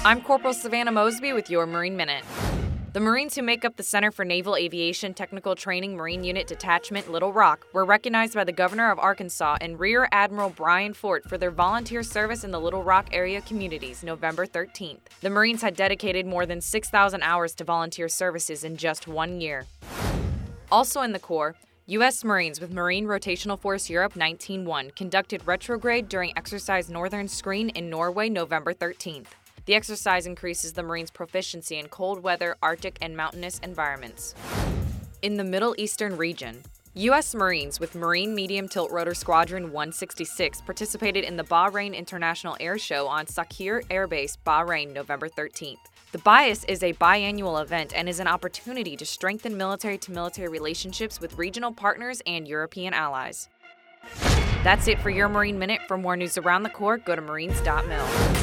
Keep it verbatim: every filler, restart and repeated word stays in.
I'm Corporal Savannah Mosby with your Marine Minute. The Marines who make up the Center for Naval Aviation Technical Training Marine Unit Detachment Little Rock were recognized by the Governor of Arkansas and Rear Admiral Brian Fort for their volunteer service in the Little Rock area communities November thirteenth. The Marines had dedicated more than six thousand hours to volunteer services in just one year. Also in the Corps, U S Marines with Marine Rotational Force Europe nineteen one conducted retrograde during Exercise Northern Screen in Norway November thirteenth. The exercise increases the Marines' proficiency in cold weather, Arctic, and mountainous environments. In the Middle Eastern region, U S Marines with Marine Medium Tilt Rotor Squadron one sixty-six participated in the Bahrain International Air Show on Sakhir Air Base, Bahrain, November thirteenth. The B I A S is a biannual event and is an opportunity to strengthen military-to-military relationships with regional partners and European allies. That's it for your Marine Minute. For more news around the Corps, go to marines dot mil.